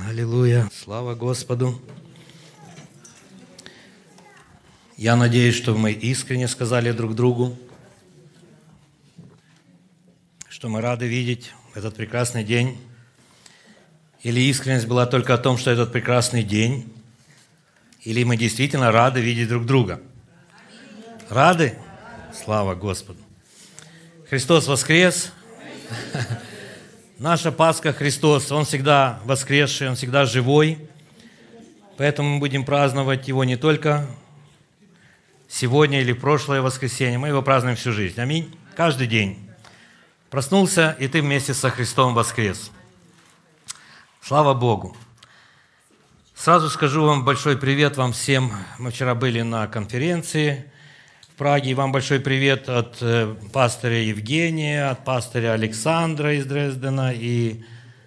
Аллилуйя. Слава Господу. Я надеюсь, что мы искренне сказали друг другу, что мы рады видеть этот прекрасный день. Или искренность была только о том, что этот прекрасный день, или мы действительно рады видеть друг друга. Рады? Слава Господу. Христос воскрес. Наша Пасха Христос, Он всегда воскресший, Он всегда живой. Поэтому мы будем праздновать Его не только сегодня или прошлое воскресенье, мы Его празднуем всю жизнь. Аминь. Каждый день. Проснулся, и ты вместе со Христом воскрес. Слава Богу. Сразу скажу вам большой привет вам всем. Мы вчера были на конференции в Праге. Вам большой привет от пастыря Евгения, от пастыря Александра из Дрездена. И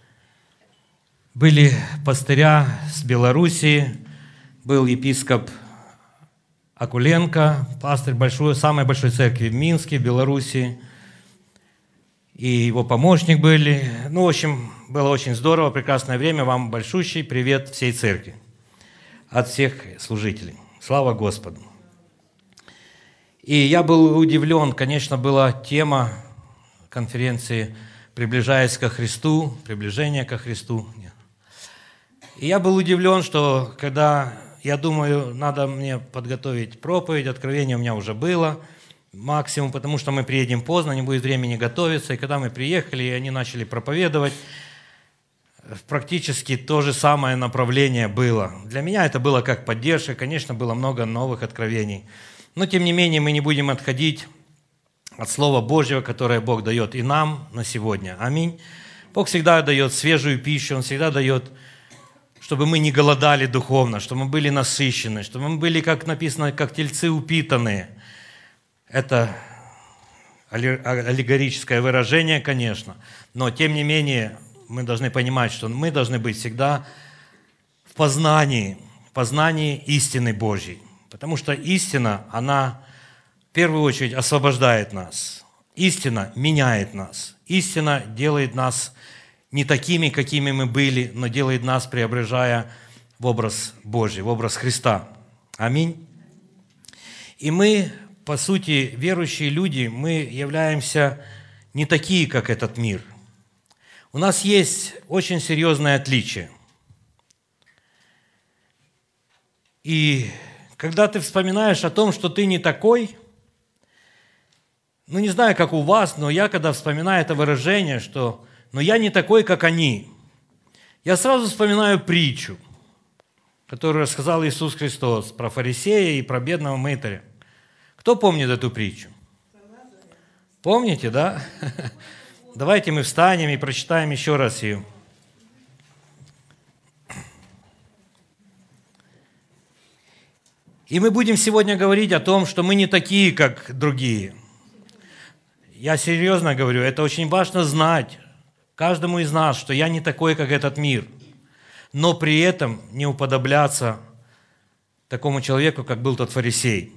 были пастыря с Белоруссии. Был епископ Акуленко, пастырь самой большой церкви в Минске, в Белоруссии. И его помощник были. В общем, было очень здорово, прекрасное время. Вам большущий привет всей церкви от всех служителей. Слава Господу. И я был удивлен, конечно, была тема конференции «Приближаясь ко Христу», «Приближение ко Христу». И я был удивлен, что когда, я думаю, надо мне подготовить проповедь, откровение у меня уже было, максимум, потому что мы приедем поздно, не будет времени готовиться. И когда мы приехали, и они начали проповедовать, практически то же самое направление было. Для меня это было как поддержка, конечно, было много новых откровений. Но, тем не менее, мы не будем отходить от Слова Божьего, которое Бог дает и нам на сегодня. Аминь. Бог всегда дает свежую пищу, Он всегда дает, чтобы мы не голодали духовно, чтобы мы были насыщены, чтобы мы были, как написано, как тельцы упитанные. Это аллегорическое выражение, конечно, но, тем не менее, мы должны понимать, что мы должны быть всегда в познании истины Божьей. Потому что истина, она в первую очередь освобождает нас. Истина меняет нас. Истина делает нас не такими, какими мы были, но делает нас, преображая в образ Божий, в образ Христа. Аминь. И мы, по сути, верующие люди, мы являемся не такие, как этот мир. У нас есть очень серьезное отличие. И когда ты вспоминаешь о том, что ты не такой, не знаю, как у вас, но я, когда вспоминаю это выражение, что «но я не такой, как они», я сразу вспоминаю притчу, которую рассказал Иисус Христос про фарисея и про бедного мытаря. Кто помнит эту притчу? Помните, да? Давайте мы встанем и прочитаем еще раз ее. И мы будем сегодня говорить о том, что мы не такие, как другие. Я серьезно говорю, это очень важно знать каждому из нас, что я не такой, как этот мир, но при этом не уподобляться такому человеку, как был тот фарисей.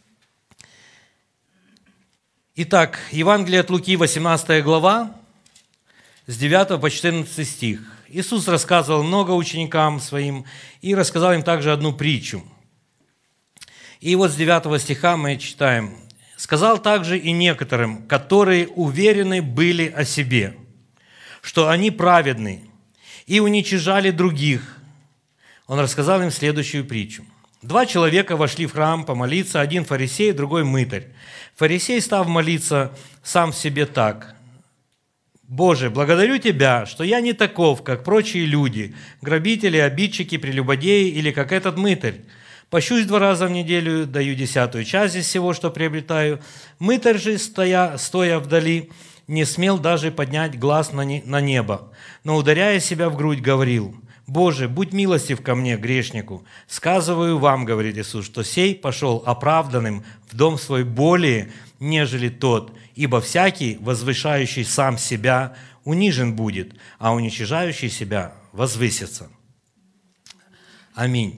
Итак, Евангелие от Луки, 18 глава, с 9 по 14 стих. Иисус рассказывал много ученикам своим и рассказал им также одну притчу. И вот с 9 стиха мы читаем. «Сказал также и некоторым, которые уверены были о себе, что они праведны, и уничижали других». Он рассказал им следующую притчу. 2 человека вошли в храм помолиться, один фарисей, другой мытарь. Фарисей, став молиться, сам в себе так: «Боже, благодарю Тебя, что я не таков, как прочие люди, грабители, обидчики, прелюбодеи или как этот мытарь. Пощусь 2 раза в неделю, даю 10-ю часть из всего, что приобретаю». Мытарь же, стоя вдали, не смел даже поднять глаз на небо, но, ударяя себя в грудь, говорил: «Боже, будь милостив ко мне, грешнику. Сказываю вам, — говорит Иисус, — что сей пошел оправданным в дом свой более, нежели тот, ибо всякий, возвышающий сам себя, унижен будет, а уничижающий себя возвысится». Аминь.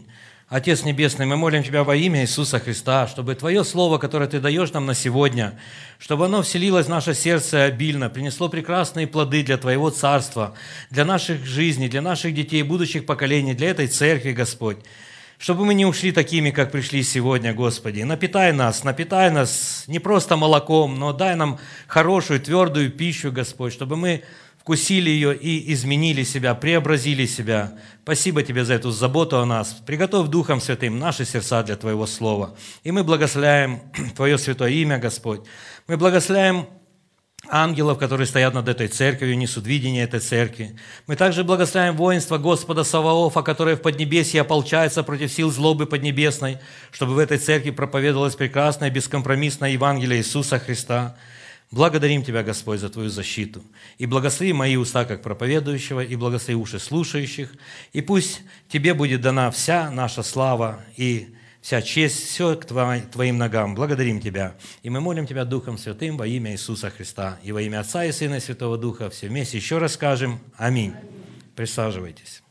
Отец Небесный, мы молим Тебя во имя Иисуса Христа, чтобы Твое Слово, которое Ты даешь нам на сегодня, чтобы оно вселилось в наше сердце обильно, принесло прекрасные плоды для Твоего Царства, для наших жизней, для наших детей, будущих поколений, для этой церкви, Господь. Чтобы мы не ушли такими, как пришли сегодня, Господи. Напитай нас не просто молоком, но дай нам хорошую, твердую пищу, Господь, чтобы мы вкусили ее и изменили себя, преобразили себя. Спасибо Тебе за эту заботу о нас. Приготовь Духом Святым наши сердца для Твоего Слова. И мы благословляем Твое святое имя, Господь. Мы благословляем ангелов, которые стоят над этой церковью, несут видение этой церкви. Мы также благословляем воинство Господа Саваофа, которое в Поднебесье ополчается против сил злобы поднебесной, чтобы в этой церкви проповедовалось прекрасное, бескомпромиссное Евангелие Иисуса Христа. Благодарим Тебя, Господь, за Твою защиту. И благослови мои уста, как проповедующего, и благослови уши слушающих. И пусть Тебе будет дана вся наша слава и вся честь, все к Твоим ногам. Благодарим Тебя. И мы молим Тебя Духом Святым во имя Иисуса Христа. И во имя Отца и Сына и Святого Духа. Все вместе еще раз скажем Аминь. Присаживайтесь.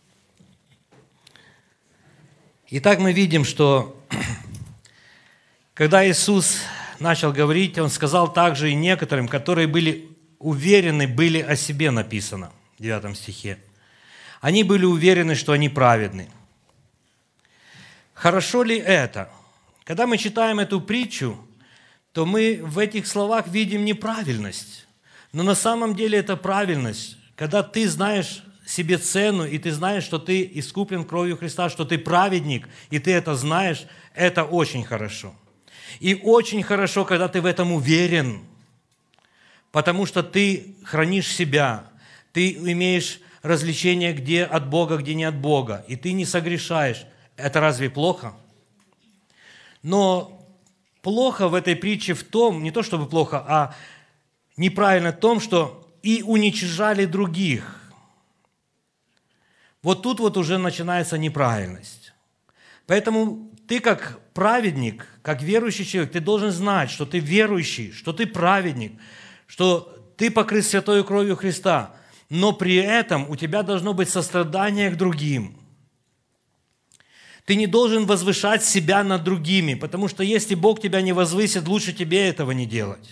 Итак, мы видим, что когда Иисус начал говорить, Он сказал также и некоторым, которые были уверены, были о себе написано в 9 стихе. Они были уверены, что они праведны. Хорошо ли это? Когда мы читаем эту притчу, то мы в этих словах видим неправильность. Но на самом деле это правильность. Когда ты знаешь себе цену, и ты знаешь, что ты искуплен кровью Христа, что ты праведник, и ты это знаешь, это очень хорошо. И очень хорошо, когда ты в этом уверен, потому что ты хранишь себя, ты имеешь развлечение, где от Бога, где не от Бога, и ты не согрешаешь. Это разве плохо? Но плохо в этой притче в том, не то чтобы плохо, а неправильно в том, что и уничижали других. Вот тут вот уже начинается неправильность. Поэтому ты как праведник, как верующий человек, ты должен знать, что ты верующий, что ты праведник, что ты покрыт святой кровью Христа, но при этом у тебя должно быть сострадание к другим. Ты не должен возвышать себя над другими, потому что если Бог тебя не возвысит, лучше тебе этого не делать.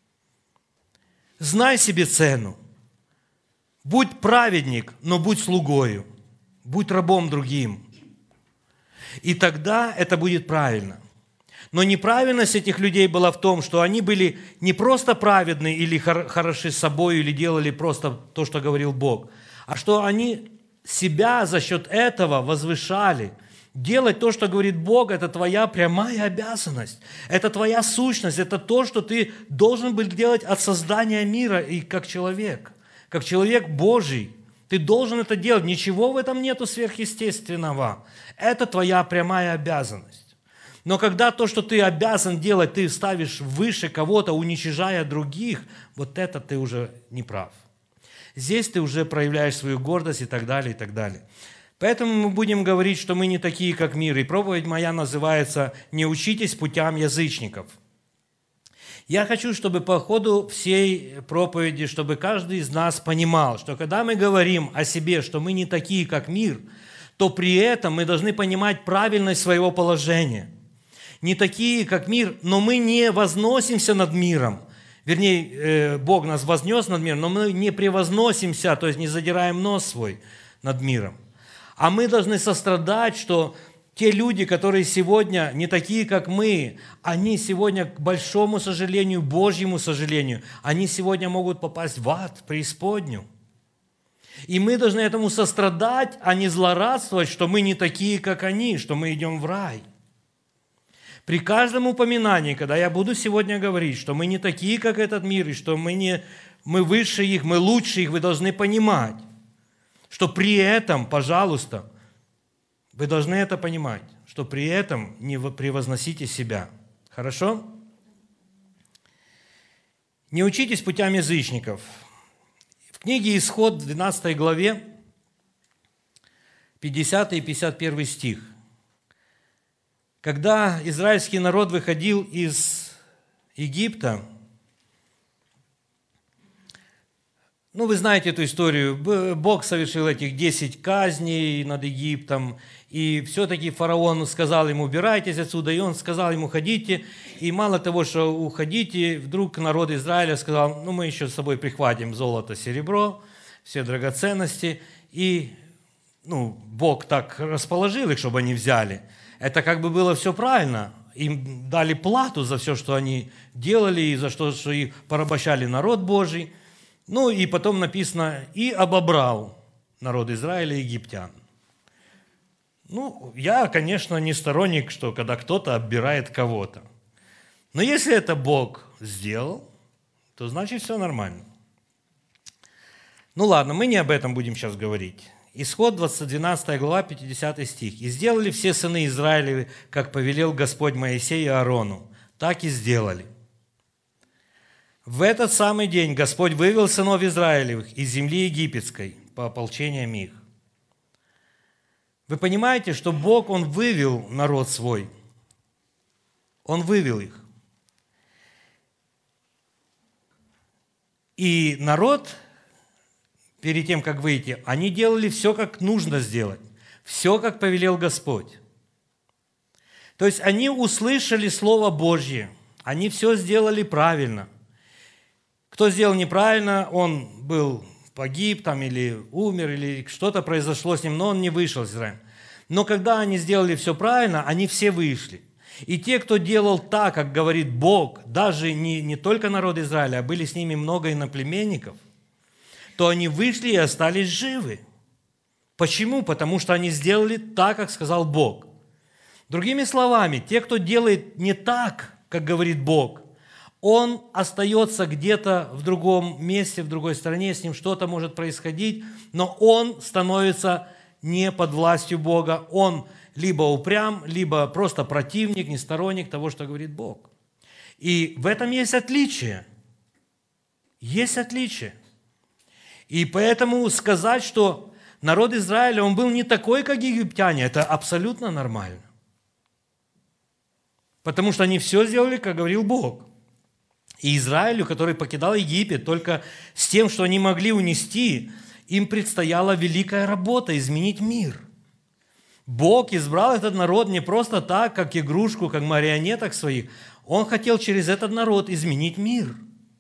Знай себе цену. Будь праведник, но будь слугою, будь рабом другим. И тогда это будет правильно. Но неправильность этих людей была в том, что они были не просто праведны или хороши собой, или делали просто то, что говорил Бог, а что они себя за счет этого возвышали. Делать то, что говорит Бог, это твоя прямая обязанность. Это твоя сущность, это то, что ты должен был делать от создания мира и как человек Божий. Ты должен это делать. Ничего в этом нету сверхъестественного. Это твоя прямая обязанность. Но когда то, что ты обязан делать, ты ставишь выше кого-то, уничижая других, вот это ты уже не прав. Здесь ты уже проявляешь свою гордость и так далее, и так далее. Поэтому мы будем говорить, что мы не такие, как мир. И проповедь моя называется «Не учитесь путям язычников». Я хочу, чтобы по ходу всей проповеди, чтобы каждый из нас понимал, что когда мы говорим о себе, что мы не такие, как мир, то при этом мы должны понимать правильность своего положения. Не такие, как мир, но мы не возносимся над миром. Вернее, Бог нас вознес над миром, но мы не превозносимся, то есть не задираем нос свой над миром. А мы должны сострадать, что те люди, которые сегодня не такие, как мы, они сегодня, к большому сожалению, Божьему сожалению, они сегодня могут попасть в ад, в преисподнюю. И мы должны этому сострадать, а не злорадствовать, что мы не такие, как они, что мы идем в рай. При каждом упоминании, когда я буду сегодня говорить, что мы не такие, как этот мир, и что мы выше их, мы лучше их, вы должны понимать, что при этом, пожалуйста, вы должны это понимать, что при этом не превозносите себя. Хорошо? Не учитесь путям язычников. В книге Исход, в 12 главе, 50 и 51 стих. Когда израильский народ выходил из Египта, Ну, вы знаете эту историю. Бог совершил этих 10 казней над Египтом, и все-таки фараон сказал ему: убирайтесь отсюда, и он сказал ему: ходите. И мало того, что уходите, вдруг народ Израиля сказал: ну, мы еще с собой прихватим золото, серебро, все драгоценности. И Бог так расположил их, чтобы они взяли. Это как бы было все правильно. Им дали плату за все, что они делали, и за что их порабощали народ Божий. Ну и потом написано: и обобрал народ Израиля египтян. Я, конечно, не сторонник, что когда кто-то оббирает кого-то. Но если это Бог сделал, то значит все нормально. Ладно, мы не об этом будем сейчас говорить. Исход 12 глава, 50 стих. «И сделали все сыны Израилевы, как повелел Господь Моисею и Аарону, так и сделали. В этот самый день Господь вывел сынов Израилевых из земли египетской по ополчениям их». Вы понимаете, что Бог, Он вывел народ свой. Он вывел их. И народ, перед тем, как выйти, они делали все, как нужно сделать. Все, как повелел Господь. То есть они услышали Слово Божье. Они все сделали правильно. Кто сделал неправильно, он погиб или умер, или что-то произошло с ним, но он не вышел из Израиля. Но когда они сделали все правильно, они все вышли. И те, кто делал так, как говорит Бог, даже не только народ Израиля, а были с ними много иноплеменников, то они вышли и остались живы. Почему? Потому что они сделали так, как сказал Бог. Другими словами, те, кто делает не так, как говорит Бог, он остается где-то в другом месте, в другой стране, с ним что-то может происходить, но он становится не под властью Бога, он либо упрям, либо просто противник, не сторонник того, что говорит Бог. И в этом есть отличие. Есть отличие. И поэтому сказать, что народ Израиля, он был не такой, как египтяне, это абсолютно нормально. Потому что они все сделали, как говорил Бог. И Израилю, который покидал Египет, только с тем, что они могли унести, им предстояла великая работа – изменить мир. Бог избрал этот народ не просто так, как игрушку, как марионеток своих. Он хотел через этот народ изменить мир.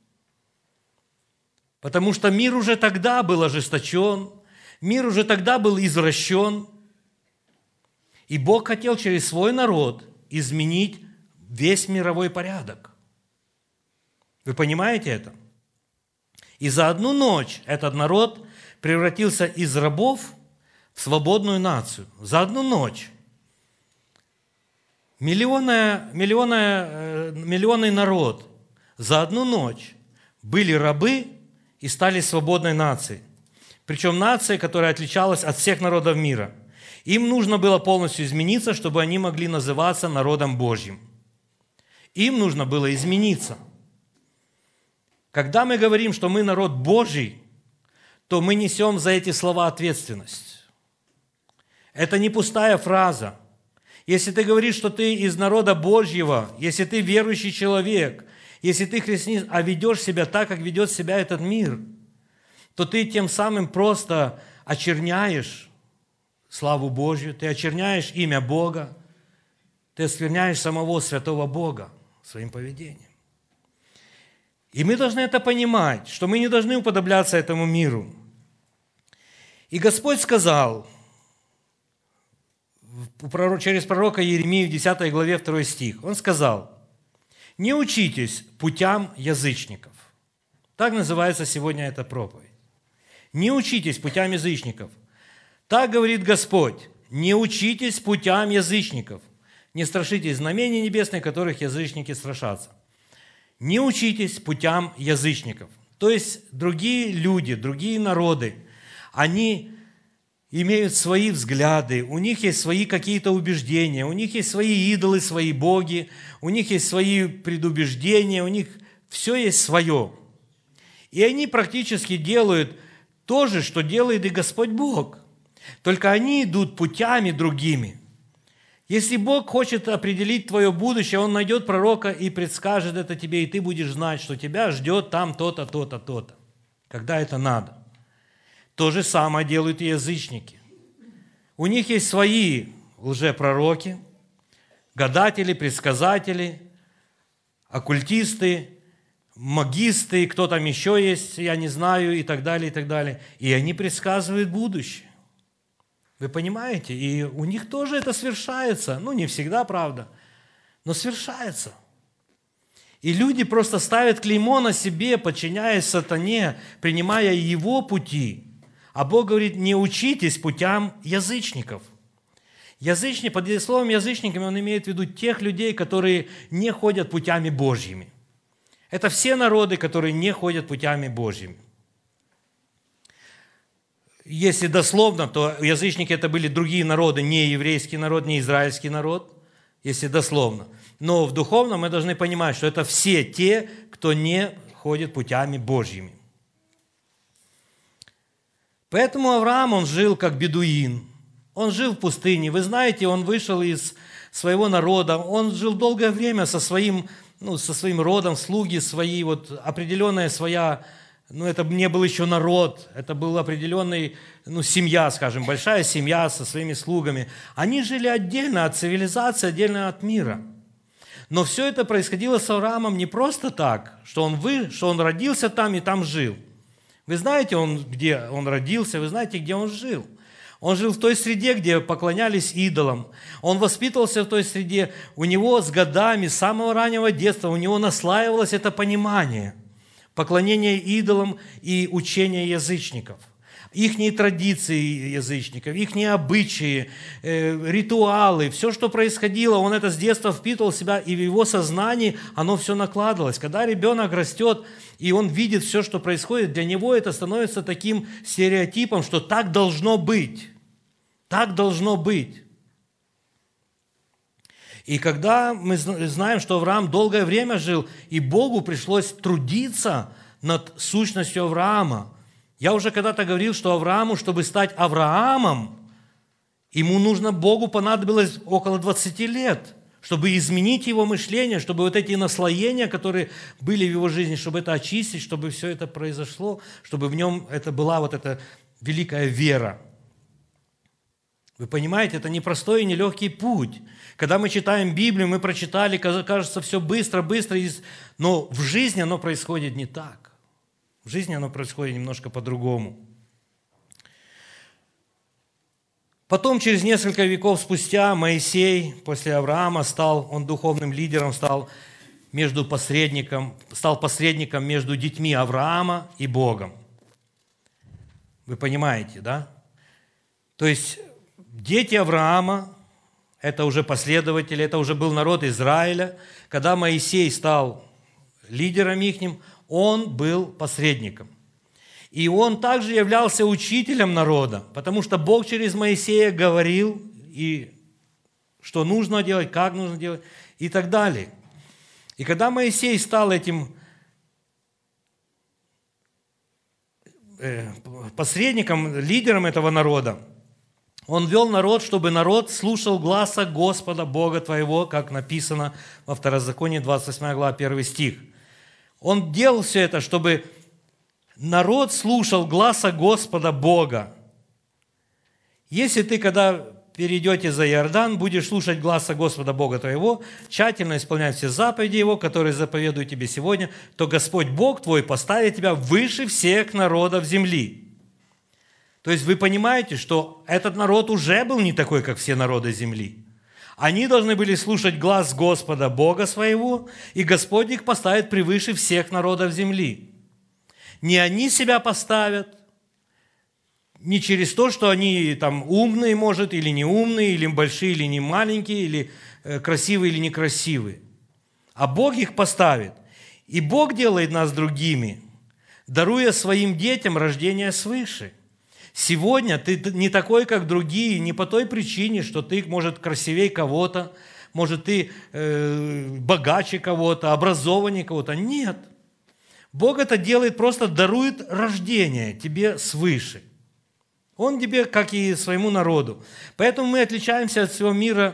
Потому что мир уже тогда был ожесточен, мир уже тогда был извращен. И Бог хотел через свой народ изменить весь мировой порядок. Вы понимаете это? И за одну ночь этот народ превратился из рабов в свободную нацию. За одну ночь. Миллионный народ за одну ночь были рабы и стали свободной нацией. Причем нацией, которая отличалась от всех народов мира. Им нужно было полностью измениться, чтобы они могли называться народом Божьим. Им нужно было измениться. Когда мы говорим, что мы народ Божий, то мы несем за эти слова ответственность. Это не пустая фраза. Если ты говоришь, что ты из народа Божьего, если ты верующий человек, если ты христианин, а ведешь себя так, как ведет себя этот мир, то ты тем самым просто очерняешь славу Божью, ты очерняешь имя Бога, ты оскверняешь самого святого Бога своим поведением. И мы должны это понимать, что мы не должны уподобляться этому миру. И Господь сказал через пророка Иеремию в 10 главе 2 стих. Он сказал: «Не учитесь путям язычников». Так называется сегодня эта проповедь. «Не учитесь путям язычников». Так говорит Господь: «Не учитесь путям язычников, не страшитесь знамений небесных, которых язычники страшатся». Не учитесь путям язычников. То есть другие люди, другие народы, они имеют свои взгляды, у них есть свои какие-то убеждения, у них есть свои идолы, свои боги, у них есть свои предубеждения, у них все есть свое. И они практически делают то же, что делает и Господь Бог. Только они идут путями другими. Если Бог хочет определить твое будущее, Он найдет пророка и предскажет это тебе, и ты будешь знать, что тебя ждет там то-то, то-то, то-то. когда это надо. То же самое делают и язычники. У них есть свои лжепророки, гадатели, предсказатели, оккультисты, магисты, кто там еще есть, я не знаю, и так далее, и так далее. И они предсказывают будущее. Вы понимаете? И у них тоже это свершается. Ну, не всегда, правда, но свершается. И люди просто ставят клеймо на себе, подчиняясь сатане, принимая его пути. А Бог говорит, не учитесь путям язычников. Язычник, под словом язычниками он имеет в виду тех людей, которые не ходят путями Божьими. Это все народы, которые не ходят путями Божьими. Если дословно, то язычники это были другие народы, не еврейский народ, не израильский народ, если дословно. Но в духовном мы должны понимать, что это все те, кто не ходит путями Божьими. Поэтому Авраам, он жил как бедуин. Он жил в пустыне. Вы знаете, он вышел из своего народа. Он жил долгое время со своим родом, слуги свои, определенная своя, это не был еще народ, это был определенный, семья, скажем, большая семья со своими слугами. Они жили отдельно от цивилизации, отдельно от мира. Но все это происходило с Авраамом не просто так, что он родился там и там жил. Вы знаете, где он родился, вы знаете, где он жил. Он жил в той среде, где поклонялись идолам. Он воспитывался в той среде. У него с годами, с самого раннего детства, у него наслаивалось это понимание поклонения идолам и учения язычников. Ихние традиции язычников, ихние обычаи, ритуалы, все, что происходило, он это с детства впитывал в себя, и в его сознании оно все накладывалось. Когда ребенок растет, и он видит все, что происходит, для него это становится таким стереотипом, что так должно быть. Так должно быть. И когда мы знаем, что Авраам долгое время жил, и Богу пришлось трудиться над сущностью Авраама. Я уже когда-то говорил, что Аврааму, чтобы стать Авраамом, Богу понадобилось около 20 лет, чтобы изменить его мышление, чтобы вот эти наслоения, которые были в его жизни, чтобы это очистить, чтобы все это произошло, чтобы в нем это была вот эта великая вера. Вы понимаете, это непростой и нелегкий путь. Когда мы читаем Библию, мы прочитали, кажется, все быстро, но в жизни оно происходит не так. В жизни оно происходит немножко по-другому. Потом, через несколько веков спустя, Моисей после Авраама он духовным лидером, стал посредником между детьми Авраама и Богом. Вы понимаете, да? То есть дети Авраама, это уже последователи, это уже был народ Израиля. Когда Моисей стал лидером ихним, он был посредником. И он также являлся учителем народа, потому что Бог через Моисея говорил, и что нужно делать, как нужно делать, и так далее. И когда Моисей стал этим посредником, лидером этого народа, он вел народ, чтобы народ слушал гласа Господа Бога твоего, как написано во Второзаконии, 28 глава, 1 стих. Он делал все это, чтобы народ слушал гласа Господа Бога. Если ты, когда перейдете за Иордан, будешь слушать гласа Господа Бога твоего, тщательно исполнять все заповеди Его, которые заповедую тебе сегодня, то Господь Бог твой поставит тебя выше всех народов земли. То есть вы понимаете, что этот народ уже был не такой, как все народы земли. Они должны были слушать глас Господа Бога своего, и Господь их поставит превыше всех народов земли. Не они себя поставят, не через то, что они там умные, может, или не умные, или большие, или не маленькие, или красивые, или некрасивые. А Бог их поставит. И Бог делает нас другими, даруя своим детям рождение свыше. Сегодня ты не такой, как другие, не по той причине, что ты, может, красивее кого-то, может, ты богаче кого-то, образованнее кого-то. Нет. Бог это делает, просто дарует рождение тебе свыше. Он тебе, как и своему народу. Поэтому мы отличаемся от всего мира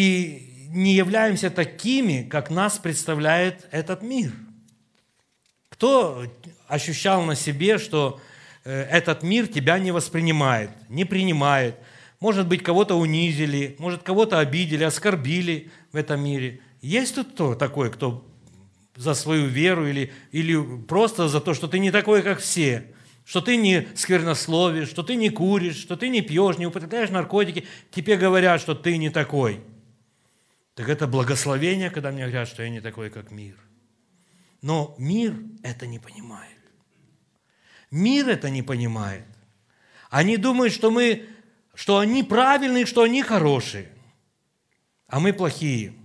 и не являемся такими, как нас представляет этот мир. Кто ощущал на себе, что этот мир тебя не воспринимает, не принимает? Может быть, кого-то унизили, может, кого-то обидели, оскорбили в этом мире. Есть тут кто такой, кто за свою веру или просто за то, что ты не такой, как все, что ты не сквернословишь, что ты не куришь, что ты не пьешь, не употребляешь наркотики, тебе говорят, что ты не такой. Так это благословение, когда мне говорят, что я не такой, как мир. Но мир это не понимает. Мир это не понимает. Они думают, что они правильные, что они хорошие, а мы плохие.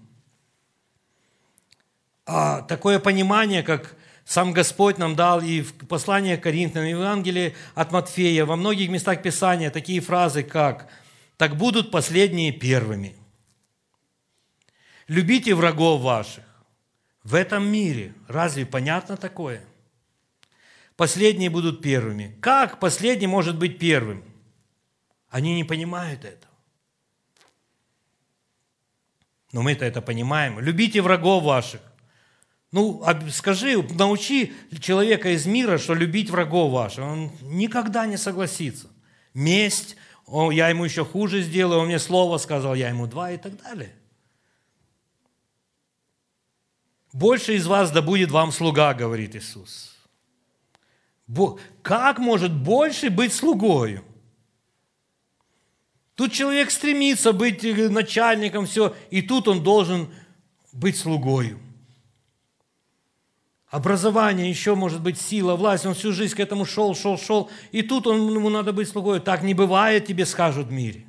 А такое понимание, как сам Господь нам дал и в послании к Коринфянам, и в Евангелии от Матфея, во многих местах Писания такие фразы, как «Так будут последние первыми». «Любите врагов ваших». В этом мире разве понятно такое? Последние будут первыми. Как последний может быть первым? Они не понимают этого. Но мы-то это понимаем. «Любите врагов ваших». Скажи, научи человека из мира, что любить врагов ваших. Он никогда не согласится. Месть, я ему еще хуже сделаю, он мне слово сказал, я ему два и так далее. «Больше из вас да будет вам слуга», говорит Иисус. Как может больше быть слугою? Тут человек стремится быть начальником, все, и тут он должен быть слугою. Образование, еще может быть сила, власть, он всю жизнь к этому шел, и тут ему надо быть слугой. Так не бывает, тебе скажут в мире.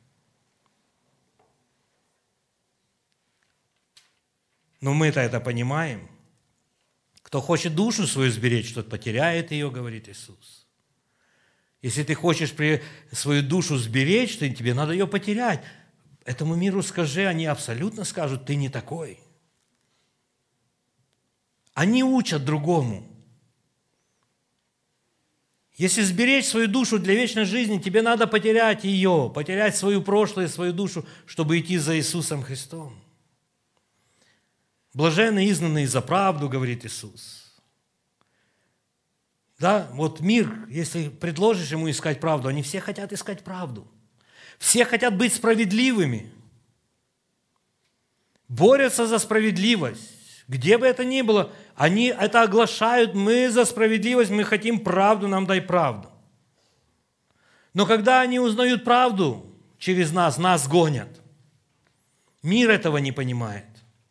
Но мы-то это понимаем. Кто хочет душу свою сберечь, тот потеряет ее, говорит Иисус. Если ты хочешь свою душу сберечь, то тебе надо ее потерять. Этому миру скажи, они абсолютно скажут, ты не такой. Они учат другому. Если сберечь свою душу для вечной жизни, тебе надо потерять ее, потерять свою прошлое, свою душу, чтобы идти за Иисусом Христом. Блаженны изгнанные за правду, говорит Иисус. Да, вот мир, если предложишь ему искать правду, они все хотят искать правду. Все хотят быть справедливыми. Борются за справедливость. Где бы это ни было, они это оглашают, мы за справедливость, мы хотим правду, нам дай правду. Но когда они узнают правду через нас гонят. Мир этого не понимает.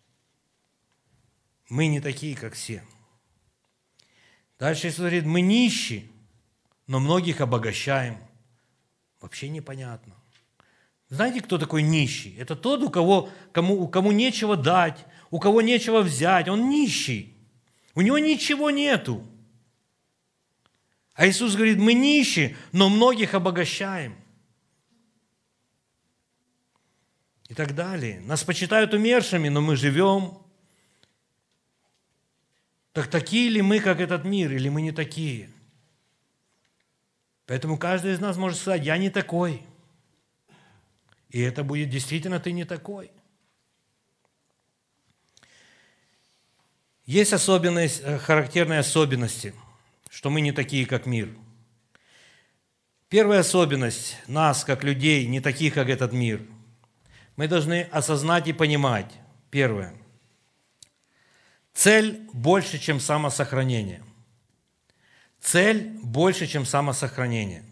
Мы не такие, как все. Дальше Иисус говорит, мы нищие, но многих обогащаем. Вообще непонятно. Знаете, кто такой нищий? Это тот, кому нечего дать, у кого нечего взять. Он нищий. У него ничего нету. А Иисус говорит, мы нищие, но многих обогащаем. И так далее. Нас почитают умершими, но мы живем. Так такие ли мы, как этот мир, или мы не такие? Поэтому каждый из нас может сказать, я не такой. И это будет действительно ты не такой. Есть характерные особенности, что мы не такие, как мир. Первая особенность нас, как людей, не таких, как этот мир. Мы должны осознать и понимать. Первое. Цель больше, чем самосохранение. Цель больше, чем самосохранение.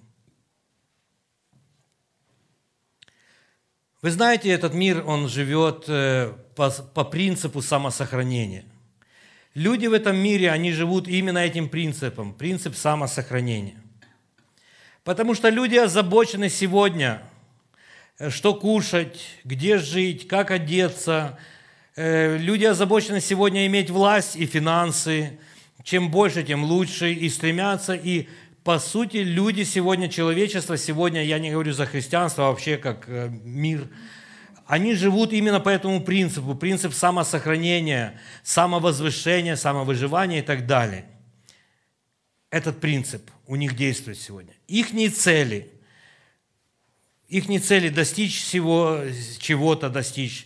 Вы знаете, этот мир, он живет по принципу самосохранения. Люди в этом мире, они живут именно этим принципом, принцип самосохранения. Потому что люди озабочены сегодня, что кушать, где жить, как одеться. Люди озабочены сегодня иметь власть и финансы. Чем больше, тем лучше. И стремятся. И, по сути, люди сегодня, человечество сегодня, я не говорю за христианство, а вообще как мир, они живут именно по этому принципу. Принцип самосохранения, самовозвышения, самовыживания и так далее. Этот принцип у них действует сегодня. Ихние цели достичь всего, чего-то достичь,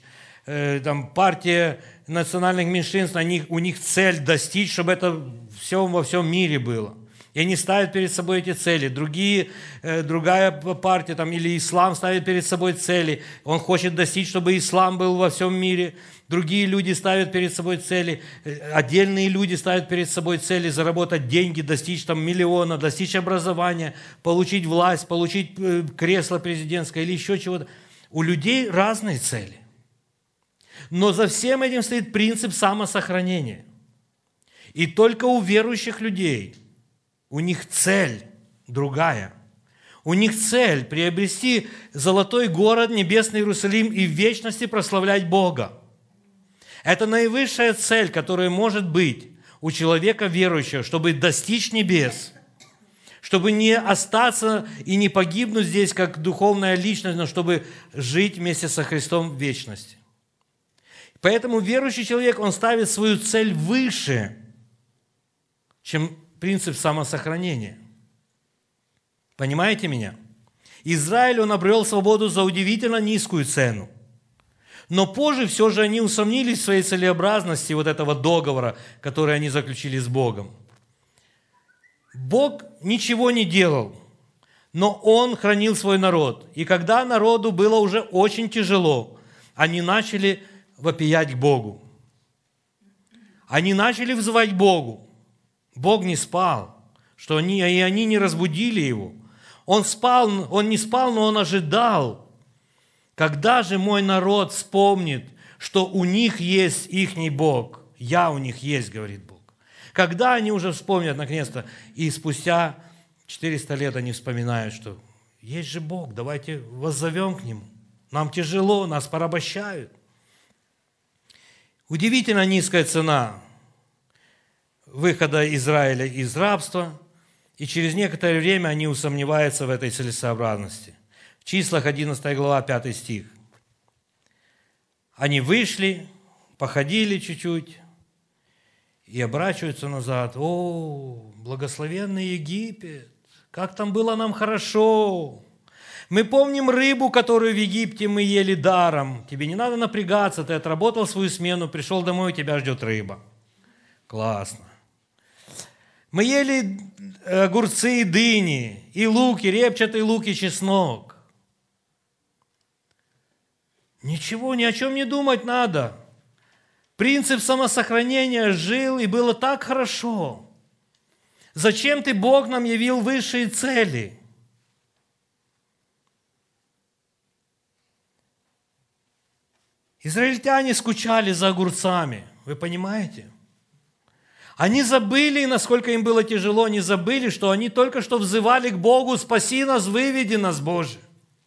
там, партия национальных меньшинств, у них цель достичь, чтобы это все во всем мире было. И они ставят перед собой эти цели. Другая партия там, или ислам ставит перед собой цели. Он хочет достичь, чтобы ислам был во всем мире. Другие люди ставят перед собой цели. Отдельные люди ставят перед собой цели заработать деньги, достичь там миллиона, достичь образования, получить власть, получить кресло президентское или еще чего-то. У людей разные цели. Но за всем этим стоит принцип самосохранения. И только у верующих людей у них цель другая. У них цель приобрести золотой город, небесный Иерусалим и в вечности прославлять Бога. Это наивысшая цель, которая может быть у человека верующего, чтобы достичь небес, чтобы не остаться и не погибнуть здесь как духовная личность, но чтобы жить вместе со Христом в вечности. Поэтому верующий человек, он ставит свою цель выше, чем принцип самосохранения. Понимаете меня? Израиль, он обрел свободу за удивительно низкую цену. Но позже все же они усомнились в своей целесообразности вот этого договора, который они заключили с Богом. Бог ничего не делал, но Он хранил свой народ. И когда народу было уже очень тяжело, они начали вопиять к Богу. Они начали взывать к Богу. Бог не спал, и они не разбудили Его. Он не спал, но Он ожидал. Когда же мой народ вспомнит, что у них есть ихний Бог? Я у них есть, говорит Бог. Когда они уже вспомнят, наконец-то, и спустя 400 лет они вспоминают, что есть же Бог, давайте воззовем к Нему. Нам тяжело, нас порабощают. Удивительно низкая цена выхода Израиля из рабства, и через некоторое время они усомневаются в этой целесообразности. В Числах 11 глава, 5 стих. Они вышли, походили чуть-чуть и оборачиваются назад. О, благословенный Египет! Как там было нам хорошо! Мы помним рыбу, которую в Египте мы ели даром. Тебе не надо напрягаться, ты отработал свою смену, пришел домой, тебя ждет рыба. Классно. Мы ели огурцы и дыни, и лук, и репчатый лук, и чеснок. Ничего, ни о чем не думать надо. Принцип самосохранения жил, и было так хорошо. Зачем ты, Бог, нам явил высшие цели? Израильтяне скучали за огурцами, вы понимаете? Они забыли, насколько им было тяжело, они забыли, что они только что взывали к Богу: «Спаси нас, выведи нас, Боже».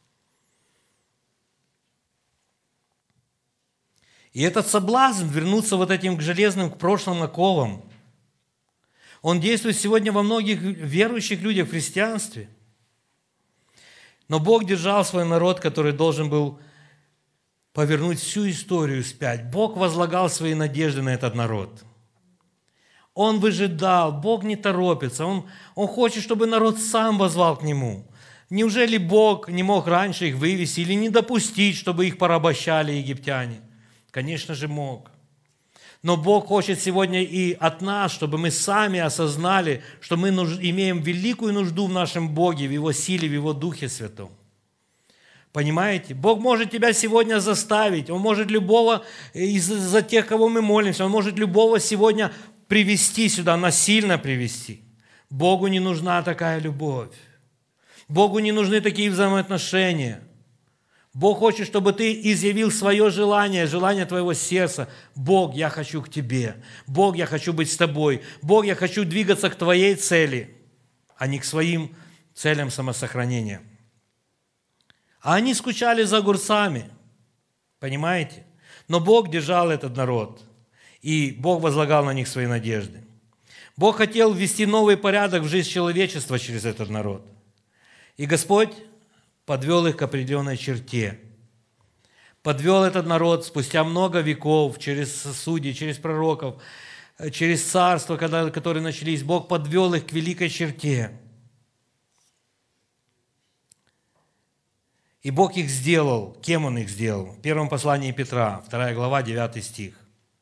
И этот соблазн вернуться вот этим к железным, к прошлым оковам, он действует сегодня во многих верующих людях в христианстве. Но Бог держал свой народ, который должен был повернуть всю историю вспять. Бог возлагал свои надежды на этот народ. Он выжидал, Бог не торопится, Он хочет, чтобы народ сам воззвал к Нему. Неужели Бог не мог раньше их вывести или не допустить, чтобы их порабощали египтяне? Конечно же, мог. Но Бог хочет сегодня и от нас, чтобы мы сами осознали, что мы имеем великую нужду в нашем Боге, в Его силе, в Его Духе Святом. Понимаете? Бог может тебя сегодня заставить, Он может любого из-за тех, кого мы молимся, Он может любого сегодня привести сюда, насильно привести. Богу не нужна такая любовь. Богу не нужны такие взаимоотношения. Бог хочет, чтобы ты изъявил свое желание, желание твоего сердца. Бог, я хочу к Тебе. Бог, я хочу быть с Тобой. Бог, я хочу двигаться к Твоей цели, а не к своим целям самосохранения. А они скучали за огурцами, понимаете? Но Бог держал этот народ, и Бог возлагал на них свои надежды. Бог хотел ввести новый порядок в жизнь человечества через этот народ. И Господь подвел их к определенной черте. Подвел этот народ спустя много веков, через судей, через пророков, через царства, которые начались. Бог подвел их к великой черте. И Бог их сделал. Кем Он их сделал? В первом послании Петра, 2 глава, 9 стих.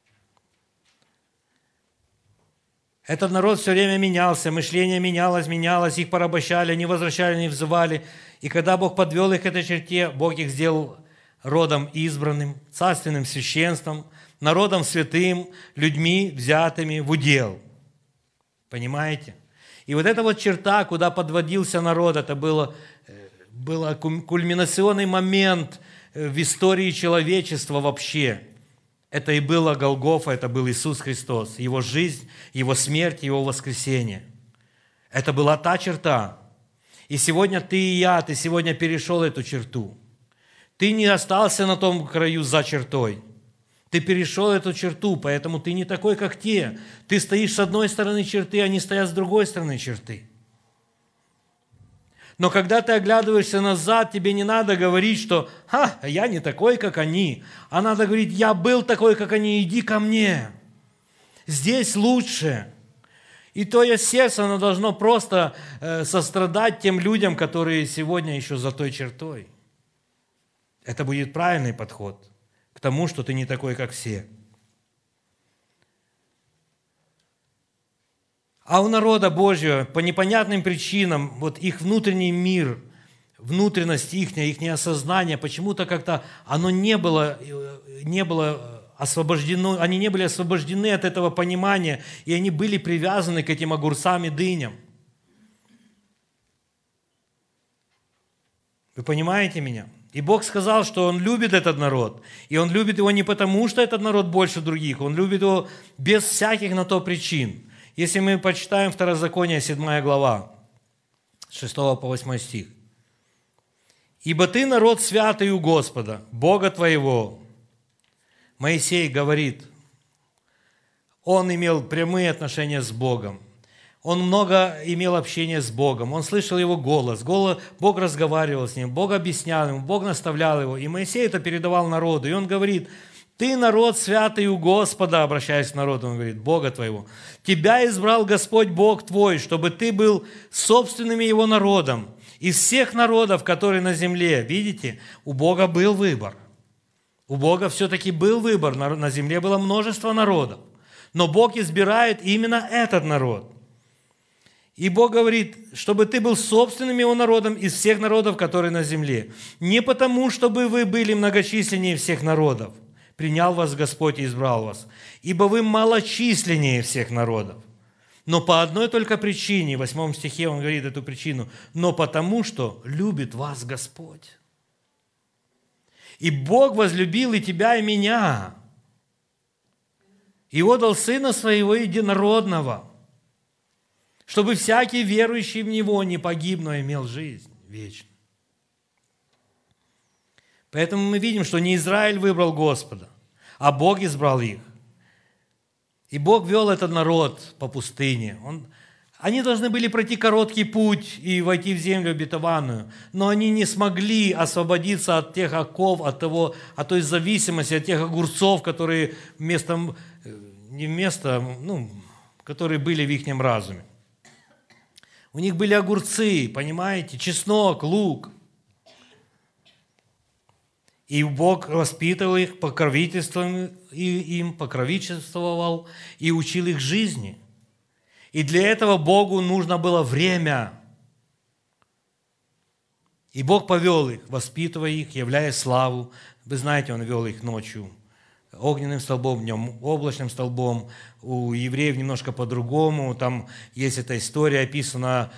Этот народ все время менялся, мышление менялось, их порабощали, они возвращали, они взывали. И когда Бог подвел их к этой черте, Бог их сделал родом избранным, царственным священством, народом святым, людьми, взятыми в удел. Понимаете? И вот эта вот черта, куда подводился народ, это был кульминационный момент в истории человечества вообще. Это и было Голгофа, это был Иисус Христос, Его жизнь, Его смерть, Его воскресение. Это была та черта. И сегодня ты и я, ты сегодня перешел эту черту. Ты не остался на том краю за чертой. Ты перешел эту черту, поэтому ты не такой, как те. Ты стоишь с одной стороны черты, они стоят с другой стороны черты. Но когда ты оглядываешься назад, тебе не надо говорить, что я не такой, как они. А надо говорить, я был такой, как они, иди ко мне. Здесь лучше. И твое сердце, оно должно просто сострадать тем людям, которые сегодня еще за той чертой. Это будет правильный подход к тому, что ты не такой, как все. А у народа Божьего по непонятным причинам, вот их внутренний мир, внутренность их осознание, почему-то как-то оно не было освобождено, они не были освобождены от этого понимания, и они были привязаны к этим огурцам и дыням. Вы понимаете меня? И Бог сказал, что Он любит этот народ. И Он любит его не потому, что этот народ больше других. Он любит его без всяких на то причин. Если мы почитаем Второзаконие, 7 глава, с 6 по 8 стих. «Ибо ты народ святый у Господа, Бога твоего». Моисей говорит, он имел прямые отношения с Богом. Он много имел общения с Богом. Он слышал Его голос. Бог разговаривал с ним, Бог объяснял ему, Бог наставлял его. И Моисей это передавал народу. И он говорит, ты народ святый у Господа, обращаясь к народу, он говорит, Бога твоего. Тебя избрал Господь Бог твой, чтобы ты был собственным Его народом. Из всех народов, которые на земле, видите, у Бога был выбор. У Бога все-таки был выбор. На земле было множество народов. Но Бог избирает именно этот народ. И Бог говорит, чтобы ты был собственным Его народом из всех народов, которые на земле. Не потому, чтобы вы были многочисленнее всех народов. Принял вас Господь и избрал вас. Ибо вы малочисленнее всех народов. Но по одной только причине, в 8 стихе он говорит эту причину, но потому, что любит вас Господь. И Бог возлюбил и тебя, и меня. И отдал Сына Своего Единородного, чтобы всякий верующий в Него не погиб, но имел жизнь вечную. Поэтому мы видим, что не Израиль выбрал Господа, а Бог избрал их. И Бог вел этот народ по пустыне. Они должны были пройти короткий путь и войти в землю обетованную, но они не смогли освободиться от тех оков, от той зависимости, от тех огурцов, которые которые были в их разуме. У них были огурцы, понимаете, чеснок, лук. И Бог воспитывал их, покровительствовал и учил их жизни. И для этого Богу нужно было время. И Бог повел их, воспитывая их, являя славу. Вы знаете, Он вел их ночью огненным столбом, днем облачным столбом. У евреев немножко по-другому. Там есть эта история, описана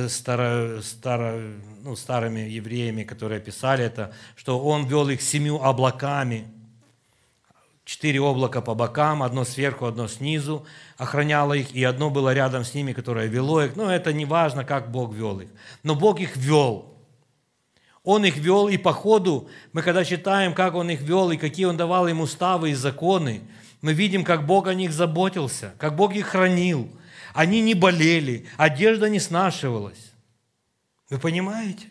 старыми евреями, которые описали это, что Он вел их 7 облаками. 4 облака по бокам, одно сверху, одно снизу охраняло их, и одно было рядом с ними, которое вело их. Но это не важно, как Бог вел их. Но Бог их вел. Он их вел, и по ходу, мы когда читаем, как Он их вел, и какие Он давал им уставы и законы, мы видим, как Бог о них заботился, как Бог их хранил. Они не болели, одежда не снашивалась. Вы понимаете?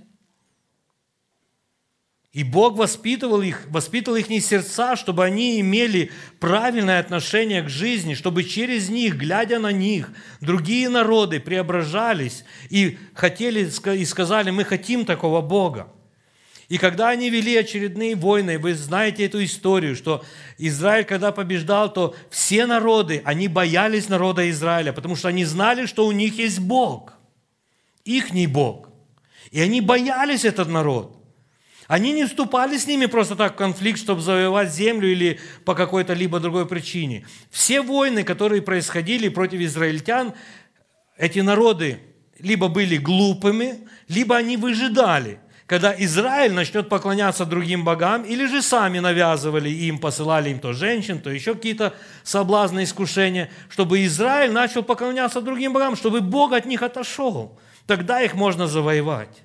И Бог воспитывал их сердца, чтобы они имели правильное отношение к жизни, чтобы через них, глядя на них, другие народы преображались и хотели и сказали, мы хотим такого Бога. И когда они вели очередные войны, вы знаете эту историю, что Израиль, когда побеждал, то все народы, они боялись народа Израиля, потому что они знали, что у них есть Бог, ихний Бог. И они боялись этот народ. Они не вступали с ними просто так в конфликт, чтобы завоевать землю или по какой-то либо другой причине. Все войны, которые происходили против израильтян, эти народы либо были глупыми, либо они выжидали, когда Израиль начнет поклоняться другим богам, или же сами навязывали им, посылали им то женщин, то еще какие-то соблазны, искушения, чтобы Израиль начал поклоняться другим богам, чтобы Бог от них отошел. Тогда их можно завоевать.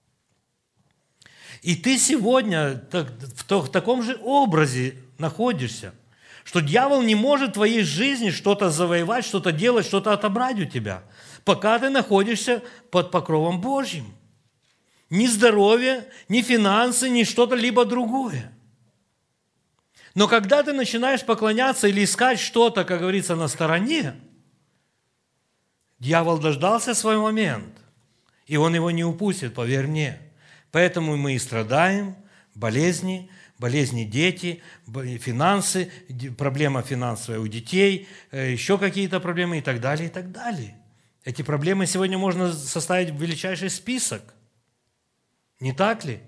И ты сегодня в таком же образе находишься, что дьявол не может в твоей жизни что-то завоевать, что-то делать, что-то отобрать у тебя, пока ты находишься под покровом Божьим. Ни здоровье, ни финансы, ни что-то либо другое. Но когда ты начинаешь поклоняться или искать что-то, как говорится, на стороне, дьявол дождался свой момент, и он его не упустит, поверь мне. Поэтому мы и страдаем, болезни дети, финансы, проблема финансовая у детей, еще какие-то проблемы и так далее, и так далее. Эти проблемы сегодня можно составить величайший список. Не так ли?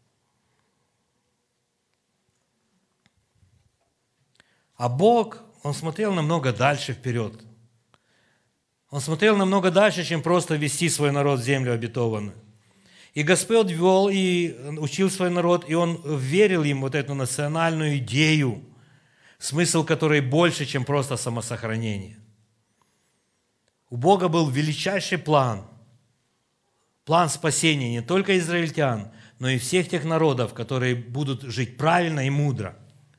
А Бог, Он смотрел намного дальше вперед. Он смотрел намного дальше, чем просто вести свой народ в землю обетованную. И Господь вел и учил свой народ, и Он верил им вот эту национальную идею, смысл которой больше, чем просто самосохранение. У Бога был величайший план спасения не только израильтян, но и всех тех народов, которые будут жить правильно и мудро.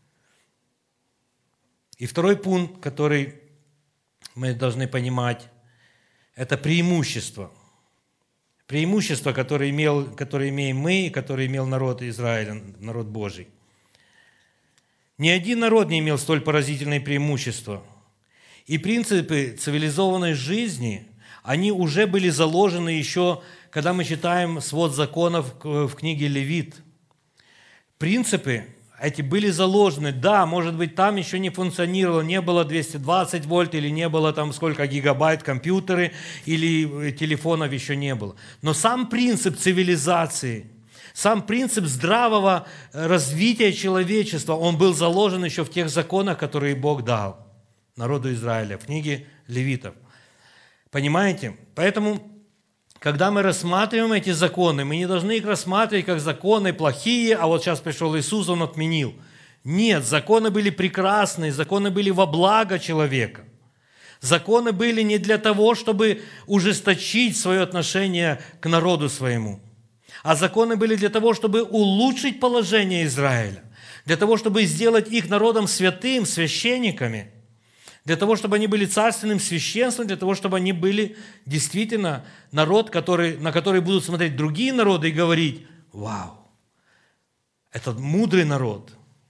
И второй пункт, который мы должны понимать, это преимущество. Преимущество, которое имеем мы и которое имел народ Израиля, народ Божий. Ни один народ не имел столь поразительные преимущества. И принципы цивилизованной жизни, они уже были заложены еще, когда мы читаем свод законов в книге Левит. Принципы эти были заложены. Да, может быть, там еще не функционировало, не было 220 вольт, или не было там сколько гигабайт компьютеры, или телефонов еще не было. Но сам принцип цивилизации, сам принцип здравого развития человечества, он был заложен еще в тех законах, которые Бог дал народу Израиля, в книге Левитов. Понимаете? Поэтому, когда мы рассматриваем эти законы, мы не должны их рассматривать как законы плохие, а вот сейчас пришел Иисус, Он отменил. Нет, законы были прекрасные, законы были во благо человека. Законы были не для того, чтобы ужесточить свое отношение к народу своему, а законы были для того, чтобы улучшить положение Израиля, для того, чтобы сделать их народом святым, священниками, для того, чтобы они были царственным священством, для того, чтобы они были действительно народ, на который будут смотреть другие народы и говорить: «Вау, это мудрый народ».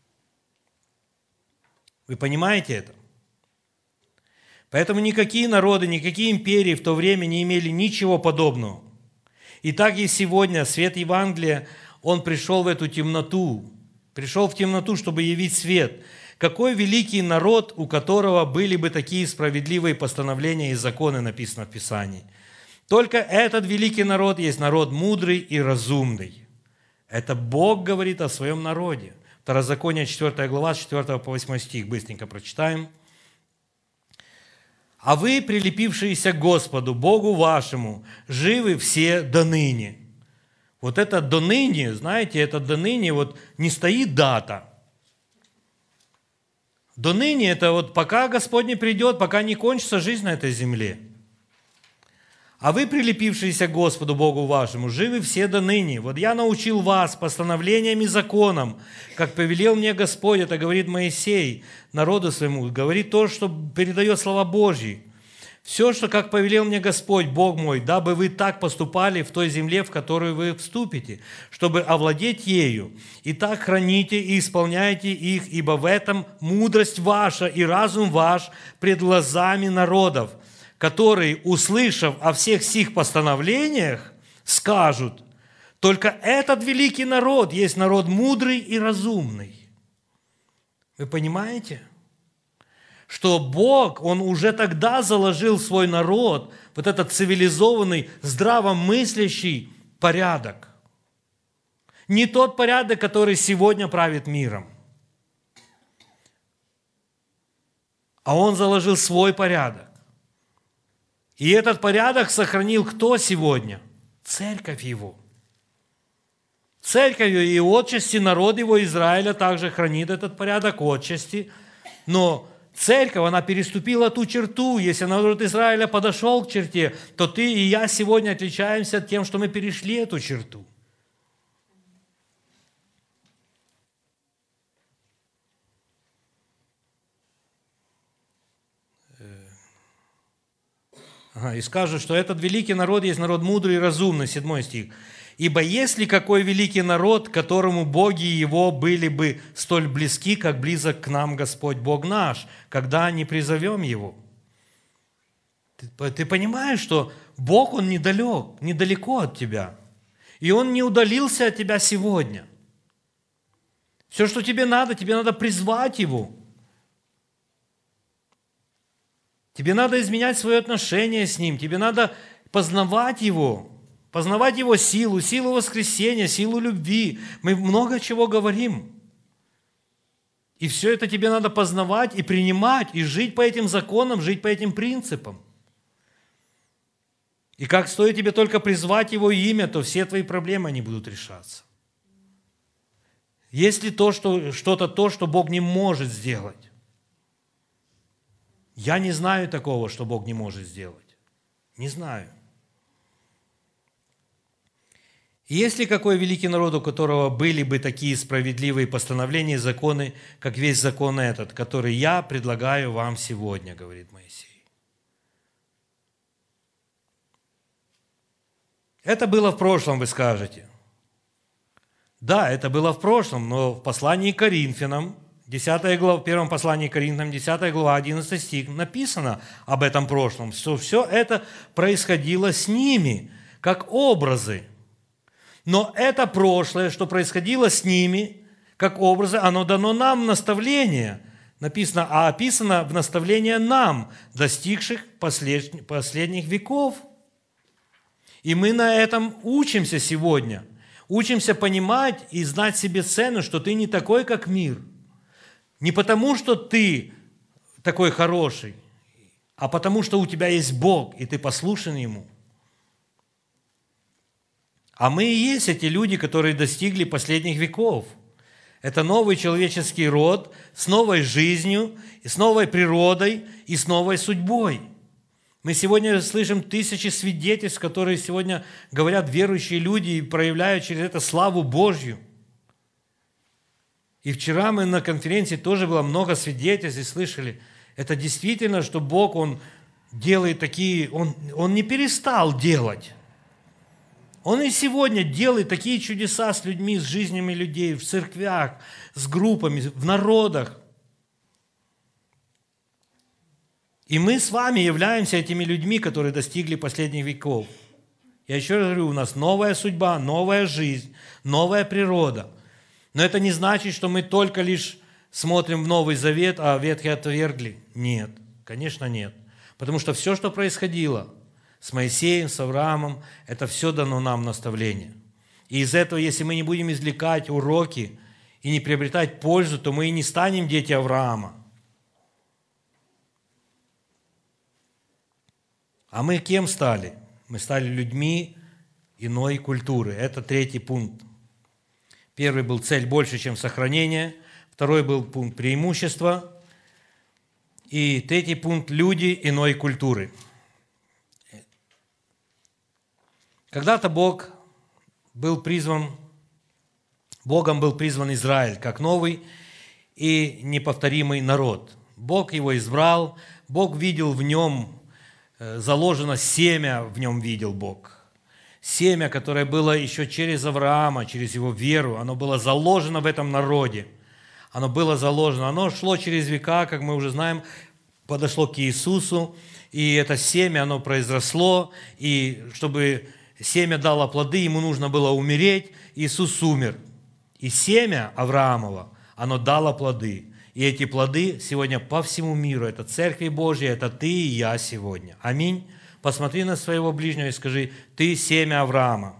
Вы понимаете это? Поэтому никакие народы, никакие империи в то время не имели ничего подобного. И так и сегодня свет Евангелия, он пришел в эту темноту, пришел в темноту, чтобы явить свет. Какой великий народ, у которого были бы такие справедливые постановления и законы, написано в Писании. Только этот великий народ есть народ мудрый и разумный. Это Бог говорит о своем народе. Второзаконие, 4 глава, с 4 по 8 стих. Быстренько прочитаем. «А вы, прилепившиеся к Господу, Богу вашему, живы все доныне». Вот это доныне, знаете, это доныне, вот не стоит дата. До ныне это вот пока Господь не придет, пока не кончится жизнь на этой земле. А вы, прилепившиеся к Господу Богу вашему, живы все до ныне. Вот я научил вас постановлениям и законам, как повелел мне Господь, это говорит Моисей, народу своему, говорит то, что передает слова Божьи. Все, что как повелел мне Господь, Бог мой, дабы вы так поступали в той земле, в которую вы вступите, чтобы овладеть ею. И так храните и исполняйте их, ибо в этом мудрость ваша и разум ваш пред глазами народов, которые, услышав о всех сих постановлениях, скажут: Только этот великий народ есть народ мудрый и разумный. Вы понимаете? Что Бог, Он уже тогда заложил в свой народ вот этот цивилизованный, здравомыслящий порядок. Не тот порядок, который сегодня правит миром. А Он заложил свой порядок. И этот порядок сохранил кто сегодня? Церковь Его. Церковь и отчасти народ Его Израиля также хранит этот порядок отчасти. Но церковь, она переступила ту черту. Если народ Израиля подошел к черте, то ты и я сегодня отличаемся тем, что мы перешли эту черту. И скажут, что этот великий народ есть народ мудрый и разумный, 7 стих. «Ибо есть ли какой великий народ, которому боги его были бы столь близки, как близок к нам Господь Бог наш, когда не призовем Его?» Ты понимаешь, что Бог, Он недалеко от тебя. И Он не удалился от тебя сегодня. Все, что тебе надо призвать Его. Тебе надо изменять свое отношение с Ним. Тебе надо познавать Его силу, силу воскресения, силу любви. Мы много чего говорим. И все это тебе надо познавать и принимать, и жить по этим законам, жить по этим принципам. И как стоит тебе только призвать Его имя, то все твои проблемы, они будут решаться. Есть ли что-то, что Бог не может сделать? Я не знаю такого, что Бог не может сделать. Не знаю. Есть ли какой великий народ, у которого были бы такие справедливые постановления и законы, как весь закон этот, который я предлагаю вам сегодня, говорит Моисей. Это было в прошлом, вы скажете. Да, это было в прошлом, но в послании к Коринфянам, 10 глава, в первом послании к Коринфянам, 10 глава, 11 стих, написано об этом прошлом, что все это происходило с ними, как образы. Но это прошлое, что происходило с ними, как образы, оно дано нам наставление. Написано, а описано в наставление нам, достигших последних веков. И мы на этом учимся сегодня. Учимся понимать и знать себе цену, что ты не такой, как мир. Не потому, что ты такой хороший, а потому, что у тебя есть Бог, и ты послушен Ему. А мы и есть эти люди, которые достигли последних веков. Это новый человеческий род с новой жизнью, и с новой природой и с новой судьбой. Мы сегодня слышим тысячи свидетельств, которые сегодня говорят верующие люди и проявляют через это славу Божью. И вчера мы на конференции тоже было много свидетельств и слышали, это действительно, что Бог, Он делает такие, Он не перестал делать. Он и сегодня делает такие чудеса с людьми, с жизнями людей, в церквях, с группами, в народах. И мы с вами являемся этими людьми, которые достигли последних веков. Я еще раз говорю, у нас новая судьба, новая жизнь, новая природа. Но это не значит, что мы только лишь смотрим в Новый Завет, а Ветхий отвергли. Нет, конечно нет. Потому что все, что происходило с Моисеем, с Авраамом, это все дано нам наставление. И из этого, если мы не будем извлекать уроки и не приобретать пользу, то мы и не станем дети Авраама. А мы кем стали? Мы стали людьми иной культуры. Это 3 пункт. Первый был цель больше, чем сохранение. Второй был пункт преимущества. И 3 пункт – люди иной культуры. Когда-то Богом был призван Израиль как новый и неповторимый народ. Бог его избрал, Бог видел в нем, заложено семя в нем видел Бог. Семя, которое было еще через Авраама, через его веру, оно было заложено в этом народе. Оно было заложено, оно шло через века, как мы уже знаем, подошло к Иисусу, и это семя, оно произросло, и чтобы семя дало плоды, ему нужно было умереть, Иисус умер. И семя Авраамова, оно дало плоды. И эти плоды сегодня по всему миру, это Церковь Божья, это ты и я сегодня. Аминь. Посмотри на своего ближнего и скажи: ты семя Авраама.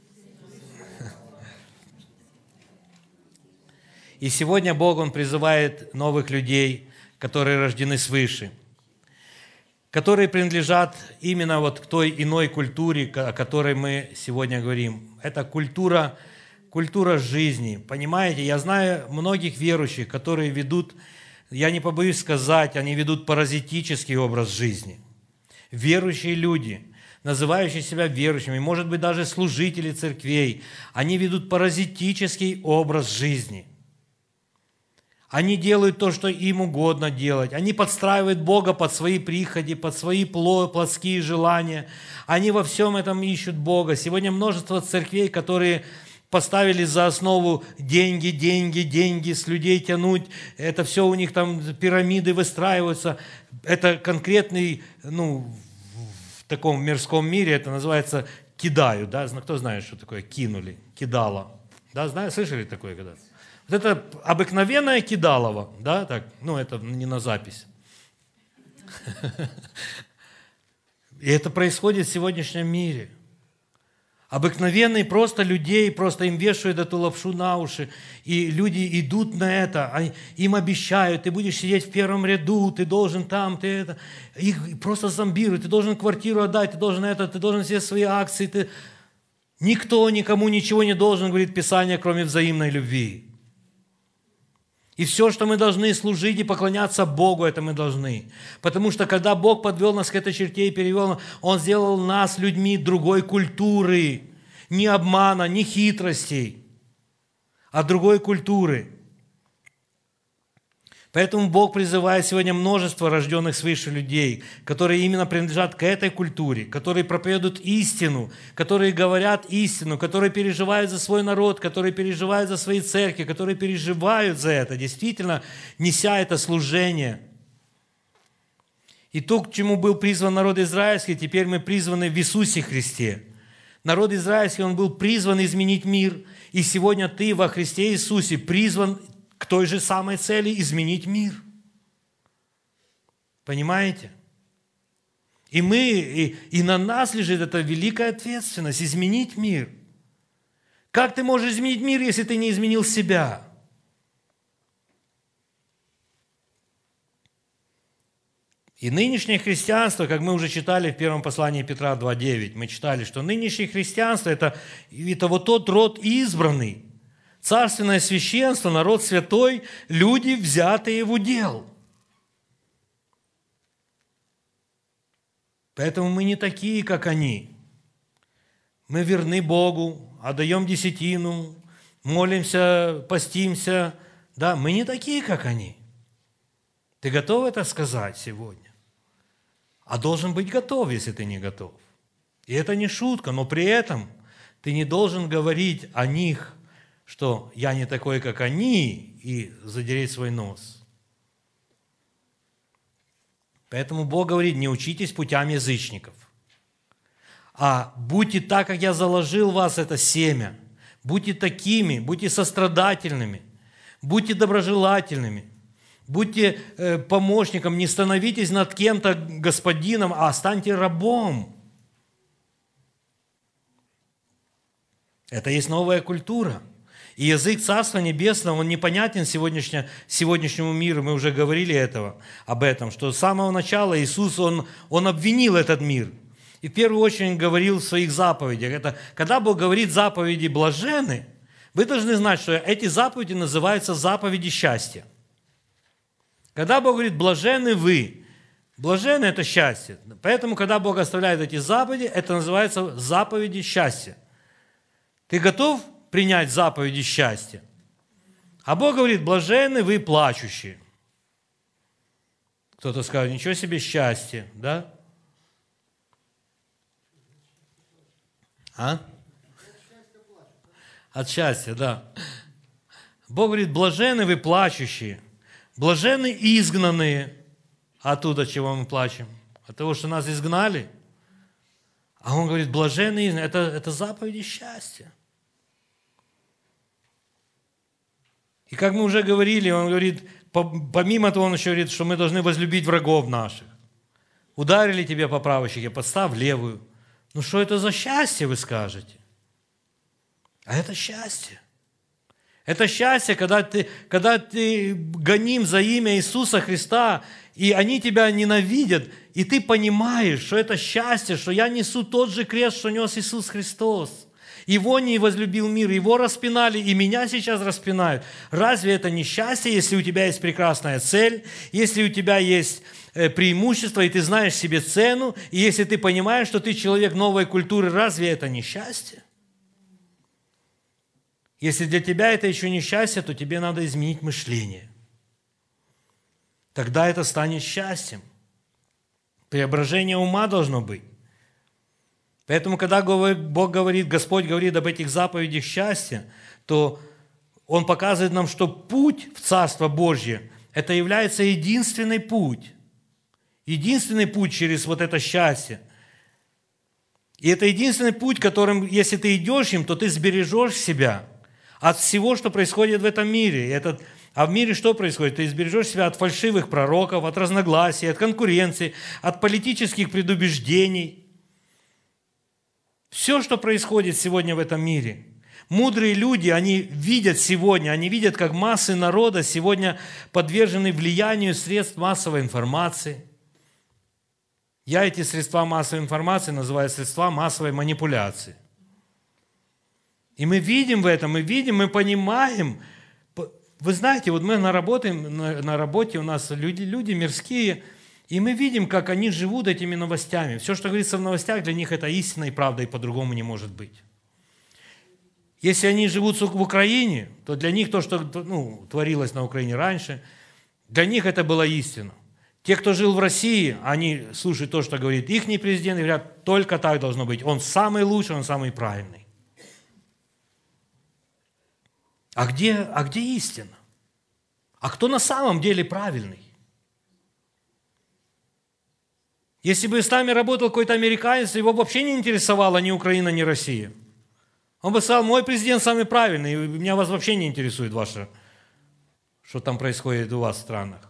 И сегодня Бог, Он призывает новых людей, которые рождены свыше, которые принадлежат именно вот к той иной культуре, о которой мы сегодня говорим. Это культура жизни. Понимаете, я знаю многих верующих, которые ведут, я не побоюсь сказать, они ведут паразитический образ жизни. Верующие люди, называющие себя верующими, может быть, даже служители церквей, они ведут паразитический образ жизни. Они делают то, что им угодно делать. Они подстраивают Бога под свои прихоти, под свои плотские желания. Они во всем этом ищут Бога. Сегодня множество церквей, которые поставили за основу деньги, с людей тянуть. Это все у них там пирамиды выстраиваются. Это конкретный, в таком мирском мире это называется кидаю. Да? Кто знает, что такое кинули, кидало? Да, слышали такое когда-то? Вот это обыкновенное кидалово, да, так, это не на запись. И это происходит в сегодняшнем мире. Обыкновенные просто людей, просто им вешают эту лапшу на уши, и люди идут на это, им обещают: ты будешь сидеть в первом ряду, ты должен там, ты это. Их просто зомбируют, ты должен квартиру отдать, ты должен это, ты должен все свои акции. Никто никому ничего не должен, говорит Писание, кроме взаимной любви. И все, что мы должны служить и поклоняться Богу, это мы должны. Потому что когда Бог подвел нас к этой черте и перевел, Он сделал нас людьми другой культуры. Не обмана, не хитростей, а другой культуры. Поэтому Бог призывает сегодня множество рожденных свыше людей, которые именно принадлежат к этой культуре, которые проповедуют истину, которые говорят истину, которые переживают за свой народ, которые переживают за свои церкви, которые переживают за это, действительно неся это служение. И то, к чему был призван народ израильский, теперь мы призваны в Иисусе Христе. Народ израильский, он был призван изменить мир, и сегодня ты во Христе Иисусе призван к той же самой цели — изменить мир. Понимаете? И на нас лежит эта великая ответственность — изменить мир. Как ты можешь изменить мир, если ты не изменил себя? И нынешнее христианство, как мы уже читали в первом послании Петра 2:9, мы читали, что нынешнее христианство — это вот тот род избранный, царственное священство, народ святой, люди, взятые в удел. Поэтому мы не такие, как они. Мы верны Богу, отдаем десятину, молимся, постимся. Да, мы не такие, как они. Ты готов это сказать сегодня? А должен быть готов, если ты не готов. И это не шутка, но при этом ты не должен говорить о них, что я не такой, как они, и задереть свой нос. Поэтому Бог говорит: не учитесь путям язычников, а будьте так, как я заложил в вас это семя. Будьте такими, будьте сострадательными, будьте доброжелательными, будьте помощником, не становитесь над кем-то господином, а станьте рабом. Это есть новая культура. И язык Царства Небесного, он непонятен сегодняшнему миру. Мы уже говорили об этом, что с самого начала Иисус, Он обвинил этот мир. И в первую очередь говорил в своих заповедях. Это, когда Бог говорит заповеди блаженны, вы должны знать, что эти заповеди называются заповеди счастья. Когда Бог говорит блаженны вы, блаженны – это счастье. Поэтому, когда Бог оставляет эти заповеди, это называется заповеди счастья. Ты готов принять заповеди счастья? А Бог говорит: блаженны вы плачущие. Кто-то скажет: ничего себе счастье, да? От счастья, да. Бог говорит: блаженны вы плачущие, блаженны изгнанные. А оттуда чего мы плачем? От того, что нас изгнали? А он говорит, блаженные, это заповеди счастья. И как мы уже говорили, он говорит, помимо того, он еще говорит, что мы должны возлюбить врагов наших. Ударили тебя по правой щеке, подставь левую. Ну что это за счастье, вы скажете? А это счастье. Это счастье, когда ты гоним за имя Иисуса Христа, и они тебя ненавидят, и ты понимаешь, что это счастье, что я несу тот же крест, что нес Иисус Христос. Его не возлюбил мир, его распинали, и меня сейчас распинают. Разве это не счастье, если у тебя есть прекрасная цель, если у тебя есть преимущество, и ты знаешь себе цену, и если ты понимаешь, что ты человек новой культуры, разве это не счастье? Если для тебя это еще не счастье, то тебе надо изменить мышление. Тогда это станет счастьем. Преображение ума должно быть. Поэтому, когда Бог говорит, Господь говорит об этих заповедях счастья, то Он показывает нам, что путь в Царство Божье – это является единственный путь. Единственный путь через вот это счастье. И это единственный путь, которым, если ты идешь им, то ты сбережешь себя от всего, что происходит в этом мире. А в мире что происходит? Ты сбережешь себя от фальшивых пророков, от разногласий, от конкуренции, от политических предубеждений. Все, что происходит сегодня в этом мире. Мудрые люди, они видят сегодня, они видят, как массы народа сегодня подвержены влиянию средств массовой информации. Я эти средства массовой информации называю средства массовой манипуляции. И мы видим в этом, мы понимаем. Вы знаете, вот мы на работе у нас люди мирские, и мы видим, как они живут этими новостями. Все, что говорится в новостях, для них это истина и правда, и по-другому не может быть. Если они живут в Украине, то для них то, что творилось на Украине раньше, для них это была истина. Те, кто жил в России, они слушают то, что говорит их президент, и говорят, только так должно быть. Он самый лучший, он самый правильный. А где истина? А кто на самом деле правильный? Если бы с нами работал какой-то американец, его вообще не интересовала ни Украина, ни Россия. Он бы сказал, мой президент самый правильный, и меня вас вообще не интересует ваше, что там происходит у вас в странах.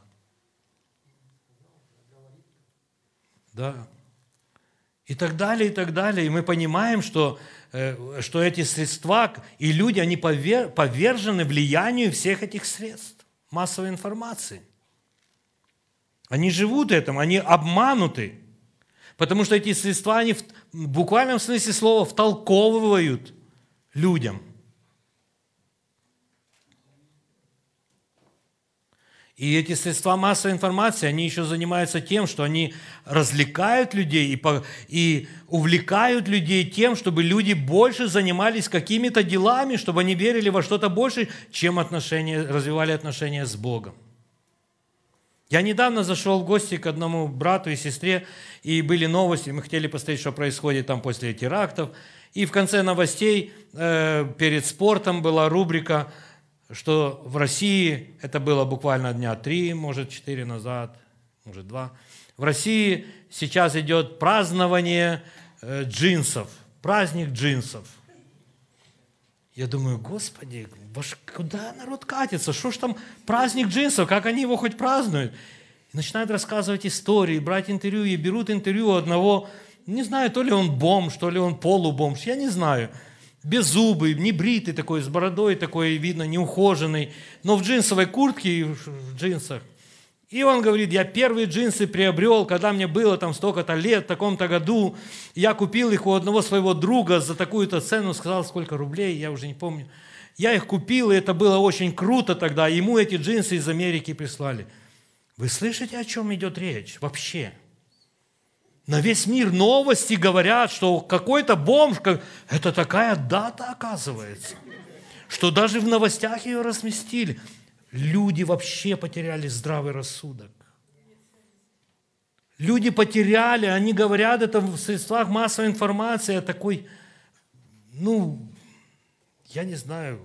Да. И так далее, и так далее. И мы понимаем, что эти средства и люди, они повержены влиянию всех этих средств массовой информации. Они живут этим, они обмануты. Потому что эти средства, они в буквальном смысле слова втолковывают людям. И эти средства массовой информации, они еще занимаются тем, что они развлекают людей и увлекают людей тем, чтобы люди больше занимались какими-то делами, чтобы они верили во что-то больше, чем развивали отношения с Богом. Я недавно зашел в гости к одному брату и сестре, и были новости, мы хотели посмотреть, что происходит там после терактов. И в конце новостей перед спортом была рубрика, что в России, это было буквально дня 3, может 4 назад, может 2, в России сейчас идет празднование джинсов, праздник джинсов. Я думаю, Господи, куда народ катится? Что ж там праздник джинсов? Как они его хоть празднуют? И начинают рассказывать истории, брать интервью, и берут интервью у одного, не знаю, то ли он бомж, то ли он полубомж, я не знаю. Беззубый, небритый такой, с бородой такой, видно, неухоженный, но в джинсовой куртке и в джинсах. И он говорит, я первые джинсы приобрел, когда мне было там столько-то лет, в таком-то году. Я купил их у одного своего друга за такую-то цену, сказал, сколько рублей, я уже не помню. Я их купил, и это было очень круто тогда. Ему эти джинсы из Америки прислали. Вы слышите, о чем идет речь вообще? На весь мир новости говорят, что какой-то бомж, это такая дата оказывается, что даже в новостях ее разместили. Люди вообще потеряли здравый рассудок. Люди потеряли, они говорят это в средствах массовой информации, о такой, я не знаю.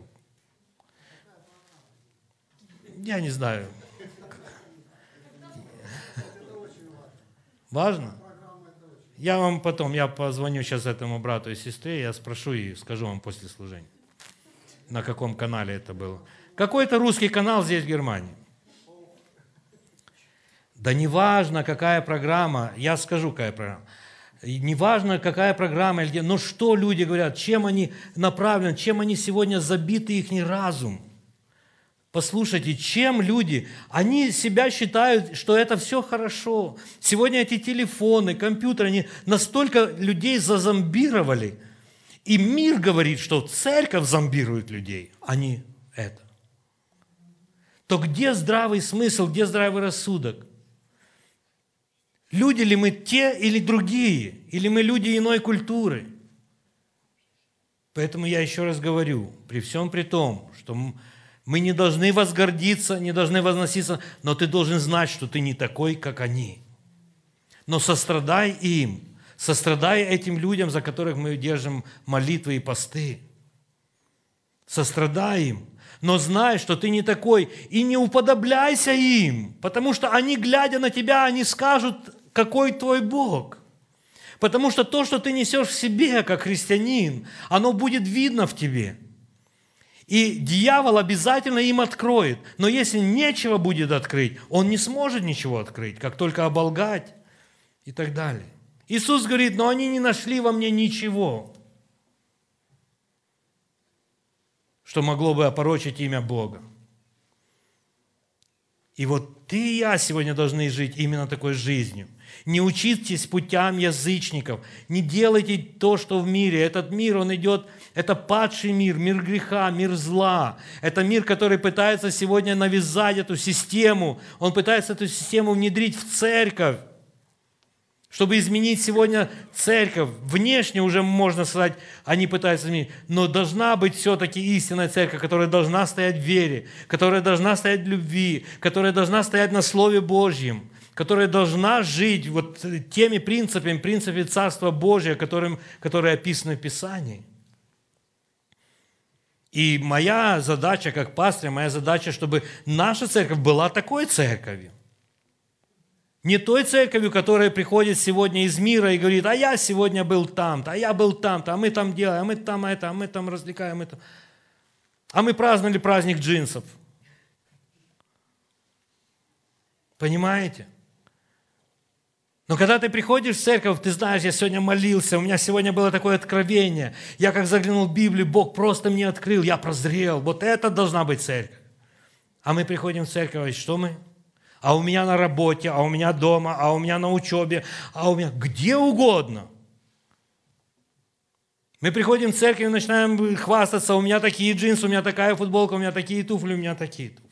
Важно? Я вам потом, я позвоню сейчас этому брату и сестре, я спрошу и скажу вам после служения, на каком канале это было. Какой-то русский канал здесь, в Германии. Да неважно, какая программа, я скажу, какая программа. Неважно, какая программа, но что люди говорят, чем они направлены, чем они сегодня забиты, их разум. Послушайте, чем люди, они себя считают, что это все хорошо. Сегодня эти телефоны, компьютеры, они настолько людей зазомбировали. И мир говорит, что церковь зомбирует людей, а не это. То где здравый смысл, где здравый рассудок? Люди ли мы те или другие? Или мы люди иной культуры? Поэтому я еще раз говорю, при всем при том, что мы не должны возгордиться, не должны возноситься, но ты должен знать, что ты не такой, как они. Но сострадай им, сострадай этим людям, за которых мы держим молитвы и посты. Сострадай им, но знай, что ты не такой, и не уподобляйся им, потому что они, глядя на тебя, они скажут, какой твой Бог. Потому что то, что ты несешь в себе, как христианин, оно будет видно в тебе. И дьявол обязательно им откроет. Но если нечего будет открыть, он не сможет ничего открыть, как только оболгать и так далее. Иисус говорит, но они не нашли во мне ничего, что могло бы опорочить имя Бога. И вот ты и я сегодня должны жить именно такой жизнью. Не учитесь путям язычников, не делайте то, что в мире. Этот мир, он идет, это падший мир, мир греха, мир зла. Это мир, который пытается сегодня навязать эту систему. Он пытается эту систему внедрить в церковь, чтобы изменить сегодня церковь. Внешне уже, можно сказать, они пытаются изменить. Но должна быть все-таки истинная церковь, которая должна стоять в вере, которая должна стоять в любви, которая должна стоять на Слове Божьем, которая должна жить вот теми принципами Царства Божия, которые описаны в Писании. И моя задача, как пастыря, моя задача, чтобы наша церковь была такой церковью. Не той церковью, которая приходит сегодня из мира и говорит, а я сегодня был там-то, а я был там-то, а мы там делаем, а мы там это, а мы там развлекаем это. А мы праздновали праздник джинсов. Понимаете? Но когда ты приходишь в церковь, ты знаешь, я сегодня молился, у меня сегодня было такое откровение. Я как заглянул в Библию, Бог просто мне открыл, я прозрел. Вот это должна быть церковь. А мы приходим в церковь, и что мы? А у меня на работе, а у меня дома, а у меня на учебе, а у меня где угодно. Мы приходим в церковь и начинаем хвастаться, у меня такие джинсы, у меня такая футболка, у меня такие туфли, у меня такие туфли.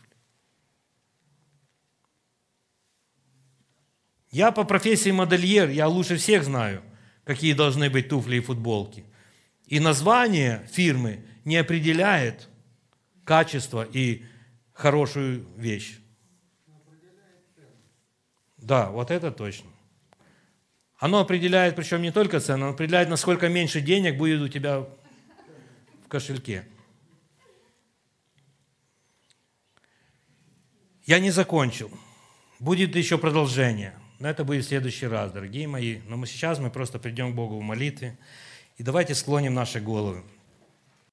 Я по профессии модельер, я лучше всех знаю, какие должны быть туфли и футболки. И название фирмы не определяет качество и хорошую вещь. Да, вот это точно. Оно определяет, причем не только цену, оно определяет, насколько меньше денег будет у тебя в кошельке. Я не закончил. Будет еще продолжение. Но это будет в следующий раз, дорогие мои. Но сейчас мы просто придем к Богу в молитве. И давайте склоним наши головы.